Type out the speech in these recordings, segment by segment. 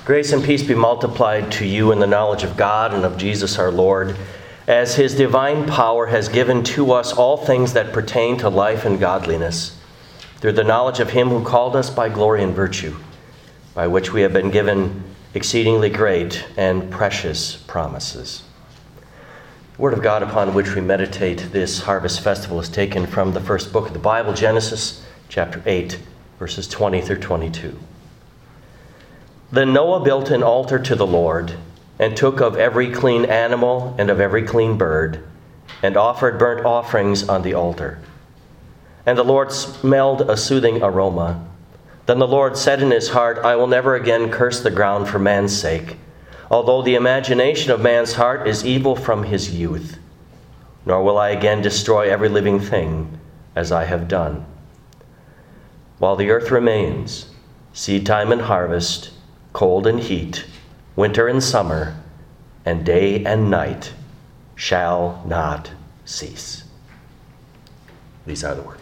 Grace and peace be multiplied to you in the knowledge of God and of Jesus our Lord, as his divine power has given to us all things that pertain to life and godliness, through the knowledge of him who called us by glory and virtue, by which we have been given exceedingly great and precious promises. The word of God upon which we meditate this harvest festival is taken from the first book of the Bible, Genesis chapter 8, verses 20 through 22. Then Noah built an altar to the Lord, and took of every clean animal and of every clean bird, and offered burnt offerings on the altar. And the Lord smelled a soothing aroma. Then the Lord said in his heart, I will never again curse the ground for man's sake, although the imagination of man's heart is evil from his youth. Nor will I again destroy every living thing, as I have done. While the earth remains, seed time and harvest, cold and heat, winter and summer, and day and night shall not cease. These are the words.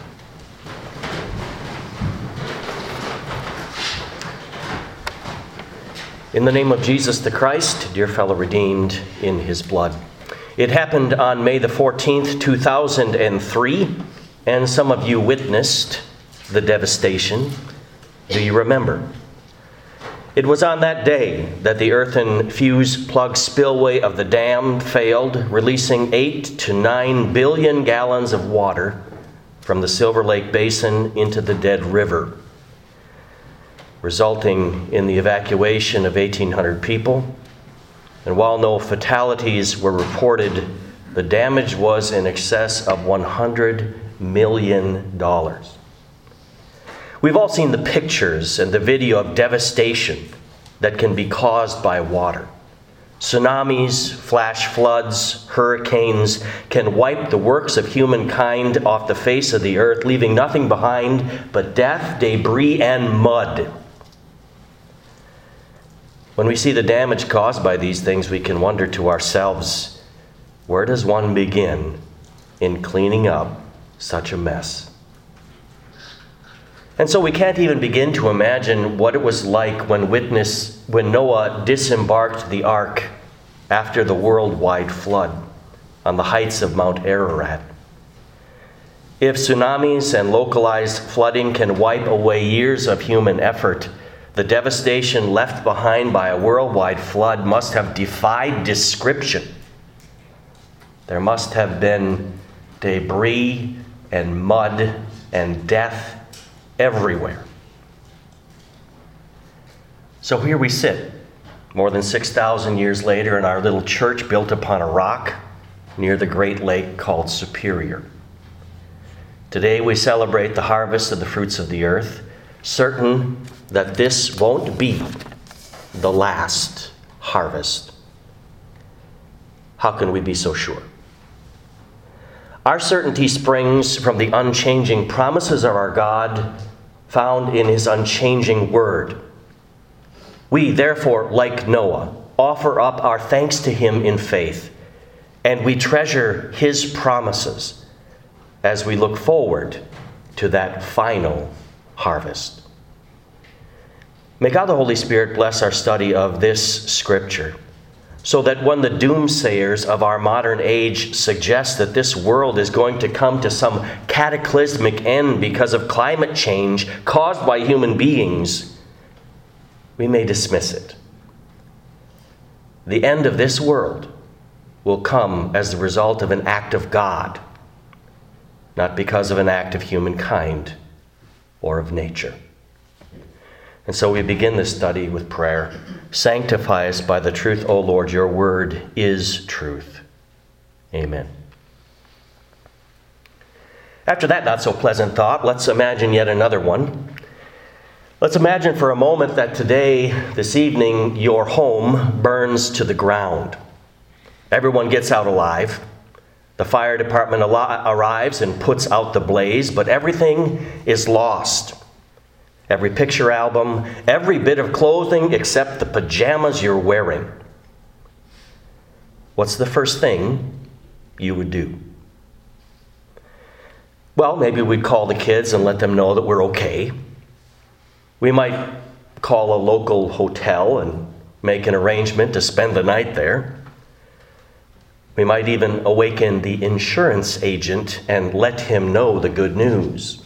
In the name of Jesus the Christ, dear fellow redeemed in his blood. It happened on May the 14th, 2003, and some of you witnessed the devastation. Do you remember? It was on that day that the earthen fuse plug spillway of the dam failed, releasing 8 to 9 billion gallons of water from the Silver Lake Basin into the Dead River, resulting in the evacuation of 1,800 people. And while no fatalities were reported, the damage was in excess of $100 million. We've all seen the pictures and the video of devastation that can be caused by water. Tsunamis, flash floods, hurricanes can wipe the works of humankind off the face of the earth, leaving nothing behind but death, debris, and mud. When we see the damage caused by these things, we can wonder to ourselves, where does one begin in cleaning up such a mess? And so we can't even begin to imagine what it was like when Noah disembarked the ark after the worldwide flood on the heights of Mount Ararat. If tsunamis and localized flooding can wipe away years of human effort, the devastation left behind by a worldwide flood must have defied description. There must have been debris and mud and death everywhere. So here we sit, more than 6,000 years later, in our little church built upon a rock near the great lake called Superior. Today we celebrate the harvest of the fruits of the earth, certain that this won't be the last harvest. How can we be so sure? Our certainty springs from the unchanging promises of our God found in his unchanging word. We, therefore, like Noah, offer up our thanks to him in faith, and we treasure his promises as we look forward to that final harvest. May God the Holy Spirit bless our study of this scripture, so that when the doomsayers of our modern age suggest that this world is going to come to some cataclysmic end because of climate change caused by human beings, we may dismiss it. The end of this world will come as the result of an act of God, not because of an act of humankind or of nature. And so we begin this study with prayer. Sanctify us by the truth, O Lord, your word is truth. Amen. After that not so pleasant thought, let's imagine yet another one. Let's imagine for a moment that today, this evening, your home burns to the ground. Everyone gets out alive. The fire department arrives and puts out the blaze, but everything is lost. Every picture album, every bit of clothing except the pajamas you're wearing. What's the first thing you would do? Well, maybe we'd call the kids and let them know that we're okay. We might call a local hotel and make an arrangement to spend the night there. We might even awaken the insurance agent and let him know the good news.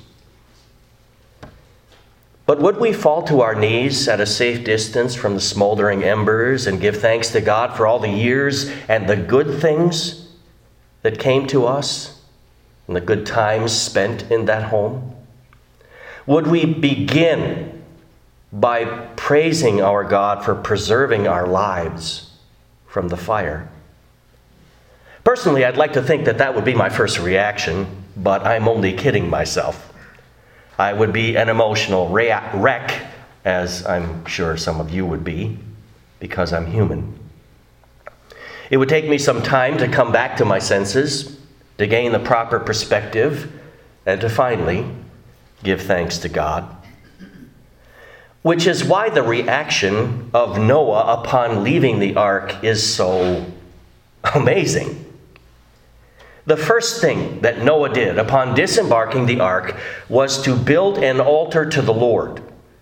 But would we fall to our knees at a safe distance from the smoldering embers and give thanks to God for all the years and the good things that came to us and the good times spent in that home? Would we begin by praising our God for preserving our lives from the fire? Personally, I'd like to think that that would be my first reaction, but I'm only kidding myself. I would be an emotional wreck, as I'm sure some of you would be, because I'm human. It would take me some time to come back to my senses, to gain the proper perspective, and to finally give thanks to God. Which is why the reaction of Noah upon leaving the ark is so amazing. The first thing that Noah did upon disembarking the ark was to build an altar to the Lord.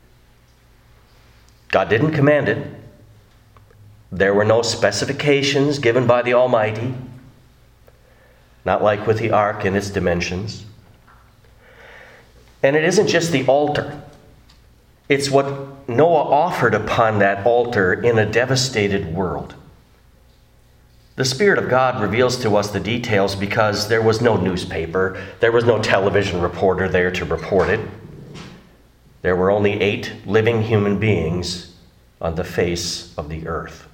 God didn't command it. There were no specifications given by the Almighty, not like with the ark and its dimensions. And it isn't just the altar. It's what Noah offered upon that altar in a devastated world. The Spirit of God reveals to us the details because there was no newspaper, there was no television reporter there to report it. There were only 8 living human beings on the face of the earth.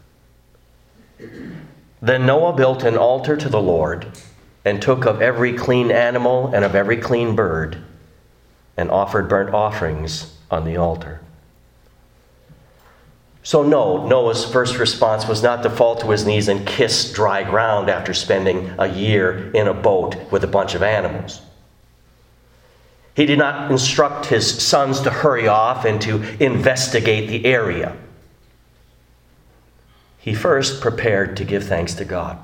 Then Noah built an altar to the Lord and took of every clean animal and of every clean bird and offered burnt offerings on the altar. So no, Noah's first response was not to fall to his knees and kiss dry ground after spending a year in a boat with a bunch of animals. He did not instruct his sons to hurry off and to investigate the area. He first prepared to give thanks to God.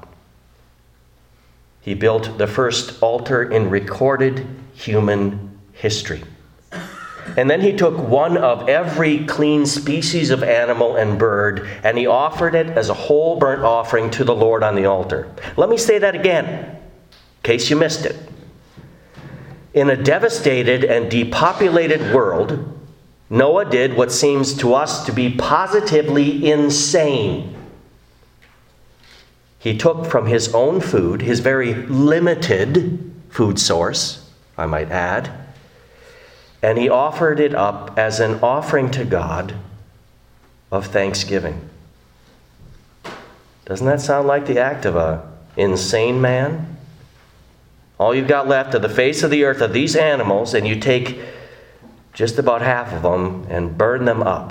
He built the first altar in recorded human history. And then he took one of every clean species of animal and bird, and he offered it as a whole burnt offering to the Lord on the altar. Let me say that again, in case you missed it. In a devastated and depopulated world, Noah did what seems to us to be positively insane. He took from his own food, his very limited food source, I might add, and he offered it up as an offering to God of thanksgiving. Doesn't that sound like the act of an insane man? All you've got left of the face of the earth are these animals, and you take just about half of them and burn them up.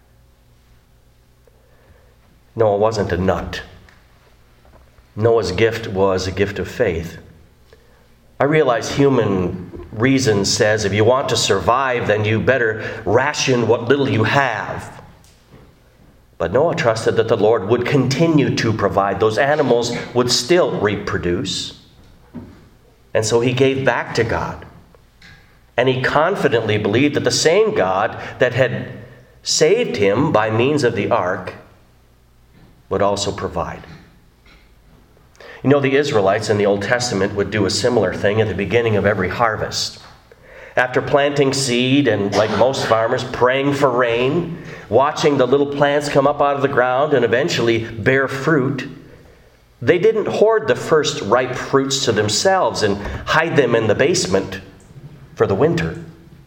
Noah wasn't a nut. Noah's gift was a gift of faith. I realize human reason says if you want to survive, then you better ration what little you have. But Noah trusted that the Lord would continue to provide. Those animals would still reproduce. And so he gave back to God. And he confidently believed that the same God that had saved him by means of the ark would also provide. You know, the Israelites in the Old Testament would do a similar thing at the beginning of every harvest. After planting seed and, like most farmers, praying for rain, watching the little plants come up out of the ground and eventually bear fruit, they didn't hoard the first ripe fruits to themselves and hide them in the basement for the winter.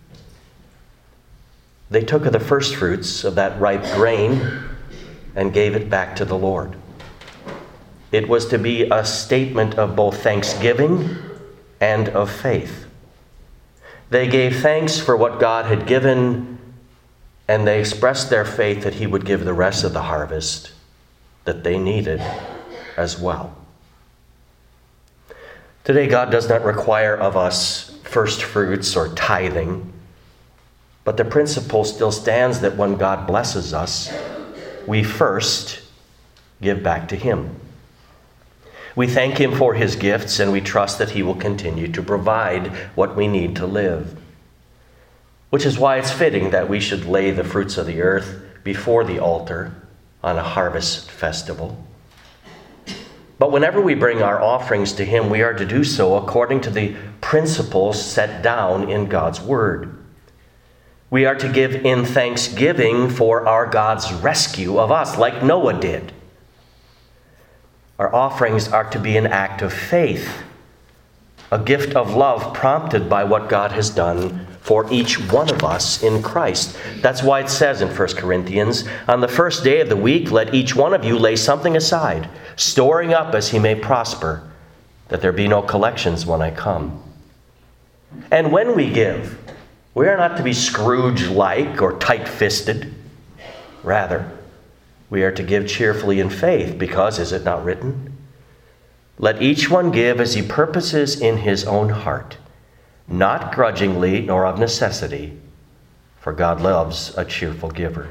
They took of the first fruits of that ripe grain and gave it back to the Lord. It was to be a statement of both thanksgiving and of faith. They gave thanks for what God had given, and they expressed their faith that he would give the rest of the harvest that they needed as well. Today, God does not require of us first fruits or tithing, but the principle still stands that when God blesses us, we first give back to him. We thank him for his gifts, and we trust that he will continue to provide what we need to live. which is why it's fitting that we should lay the fruits of the earth before the altar on a harvest festival. But whenever we bring our offerings to Him, we are to do so according to the principles set down in God's Word. We are to give in thanksgiving for our God's rescue of us, like Noah did. Our offerings are to be an act of faith, a gift of love prompted by what God has done for each one of us in Christ. That's why it says in 1 Corinthians, on the first day of the week, let each one of you lay something aside, storing up as he may prosper, that there be no collections when I come. And when we give, we are not to be Scrooge-like or tight-fisted. Rather, we are to give cheerfully in faith, because, is it not written, let each one give as he purposes in his own heart, not grudgingly nor of necessity, for God loves a cheerful giver.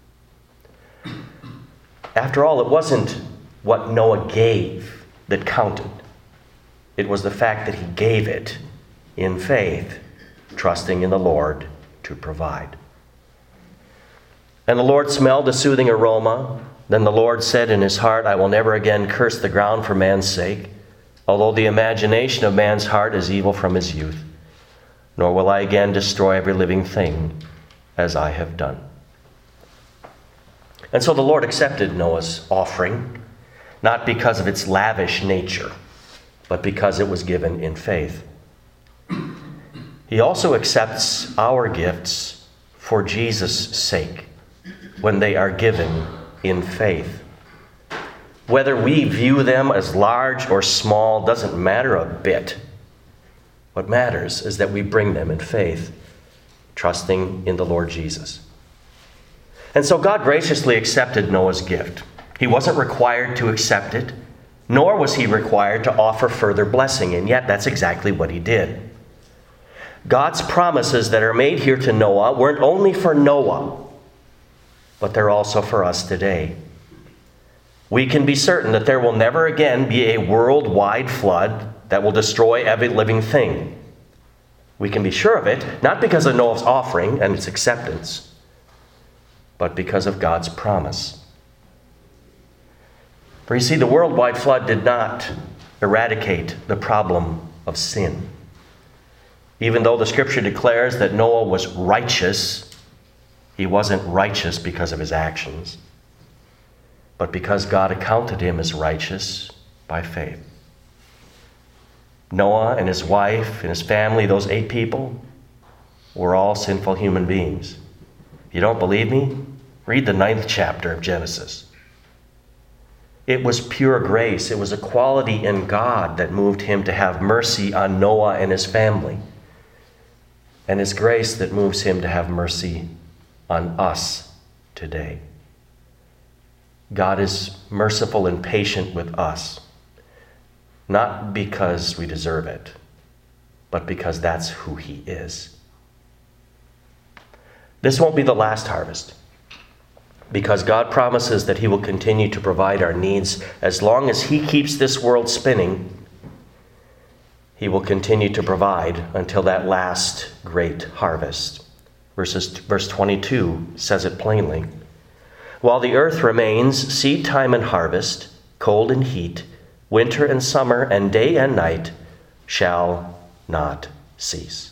After all, it wasn't what Noah gave that counted. It was the fact that he gave it in faith, trusting in the Lord to provide. And the Lord smelled a soothing aroma. Then the Lord said in his heart, I will never again curse the ground for man's sake, although the imagination of man's heart is evil from his youth. Nor will I again destroy every living thing as I have done. And so the Lord accepted Noah's offering, not because of its lavish nature, but because it was given in faith. He also accepts our gifts for Jesus' sake when they are given in faith. Whether we view them as large or small doesn't matter a bit. What matters is that we bring them in faith, trusting in the Lord Jesus. And so God graciously accepted Noah's gift. He wasn't required to accept it, nor was he required to offer further blessing, and yet that's exactly what he did. God's promises that are made here to Noah weren't only for Noah, but they're also for us today. We can be certain that there will never again be a worldwide flood that will destroy every living thing. We can be sure of it, not because of Noah's offering and its acceptance, but because of God's promise. For you see, the worldwide flood did not eradicate the problem of sin. Even though the Scripture declares that Noah was righteous, he wasn't righteous because of his actions, but because God accounted him as righteous by faith. Noah and his wife and his family, those 8 people, were all sinful human beings. If you don't believe me, read the 9th chapter of Genesis. It was pure grace. It was a quality in God that moved him to have mercy on Noah and his family. And it's grace that moves him to have mercy on us today. God is merciful and patient with us, not because we deserve it, but because that's who he is. This won't be the last harvest, because God promises that he will continue to provide our needs as long as he keeps this world spinning. He will continue to provide until that last great harvest. Verse 22 says it plainly. While the earth remains, seed time and harvest, cold and heat, winter and summer, and day and night shall not cease.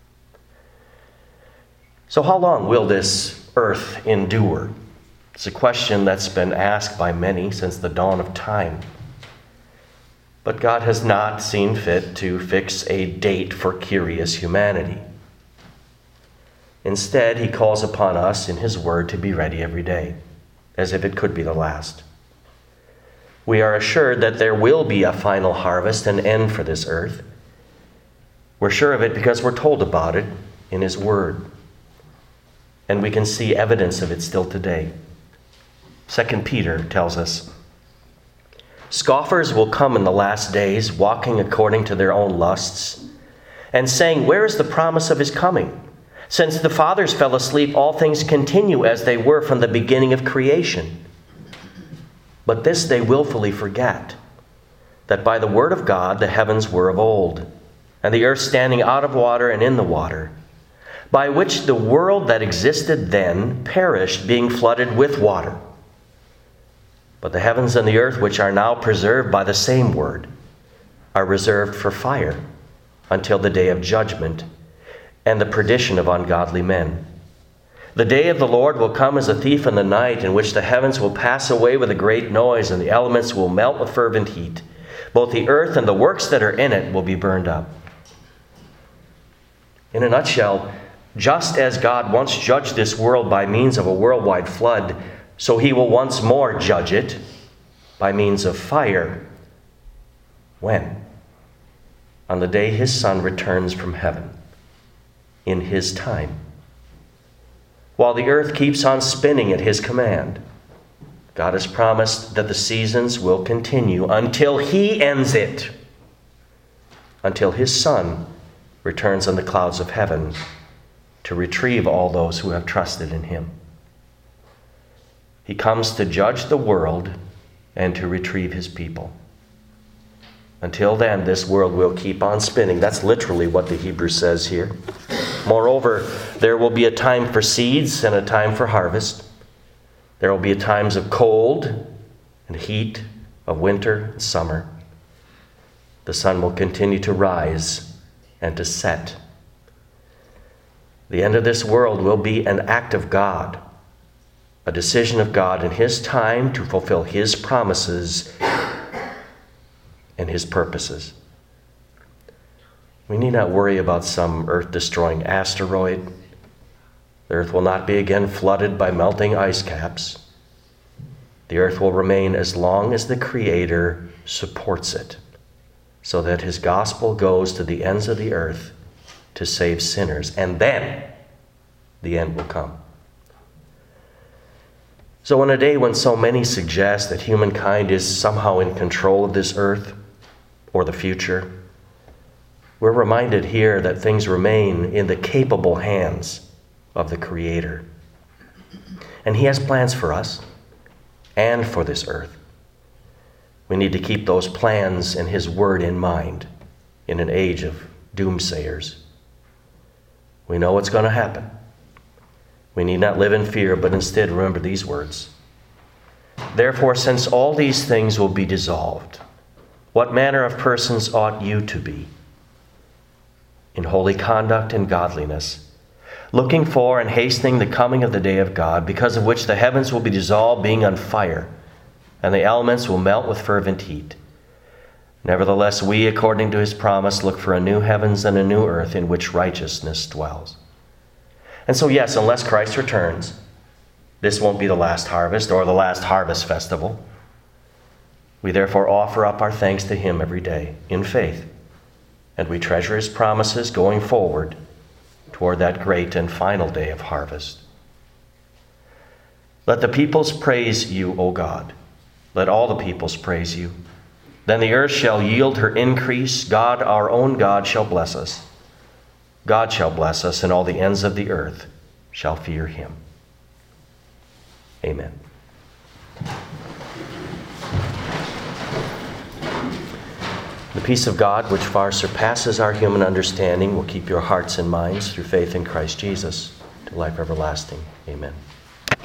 So how long will this earth endure? It's a question that's been asked by many since the dawn of time. But God has not seen fit to fix a date for curious humanity. Instead, he calls upon us in his word to be ready every day, as if it could be the last. We are assured that there will be a final harvest and end for this earth. We're sure of it because we're told about it in his word. And we can see evidence of it still today. 2 Peter tells us, scoffers will come in the last days, walking according to their own lusts, and saying, where is the promise of his coming? Since the fathers fell asleep, all things continue as they were from the beginning of creation. But this they willfully forget, that by the word of God the heavens were of old, and the earth standing out of water and in the water. by which the world that existed then perished, being flooded with water. But the heavens and the earth, which are now preserved by the same word, are reserved for fire until the day of judgment and the perdition of ungodly men. The day of the Lord will come as a thief in the night, in which the heavens will pass away with a great noise, and the elements will melt with fervent heat. Both the earth and the works that are in it will be burned up. In a nutshell, just as God once judged this world by means of a worldwide flood, so he will once more judge it by means of fire. When? On the day his Son returns from heaven, in his time. While the earth keeps on spinning at his command, God has promised that the seasons will continue until he ends it, until his Son returns on the clouds of heaven to retrieve all those who have trusted in him. He comes to judge the world and to retrieve his people. Until then, this world will keep on spinning. That's literally what the Hebrew says here. Moreover, there will be a time for seeds and a time for harvest. There will be times of cold and heat, of winter and summer. The sun will continue to rise and to set. The end of this world will be an act of God, a decision of God in his time to fulfill his promises and his purposes. We need not worry about some earth-destroying asteroid. The earth will not be again flooded by melting ice caps. The earth will remain as long as the Creator supports it, so that his gospel goes to the ends of the earth to save sinners. And then the end will come. So in a day when so many suggest that humankind is somehow in control of this earth or the future, we're reminded here that things remain in the capable hands of the Creator. And he has plans for us and for this earth. We need to keep those plans and his word in mind in an age of doomsayers. We know what's going to happen. We need not live in fear, but instead remember these words. Therefore, since all these things will be dissolved, what manner of persons ought you to be? In holy conduct and godliness, looking for and hastening the coming of the day of God, because of which the heavens will be dissolved, being on fire, and the elements will melt with fervent heat. Nevertheless, we, according to his promise, look for a new heavens and a new earth in which righteousness dwells. And so, yes, unless Christ returns, this won't be the last harvest or the last harvest festival. We therefore offer up our thanks to him every day in faith, and we treasure his promises going forward toward that great and final day of harvest. Let the peoples praise you, O God. Let all the peoples praise you. Then the earth shall yield her increase. God, our own God, shall bless us. God shall bless us, and all the ends of the earth shall fear him. Amen. The peace of God, which far surpasses our human understanding, will keep your hearts and minds through faith in Christ Jesus to life everlasting. Amen.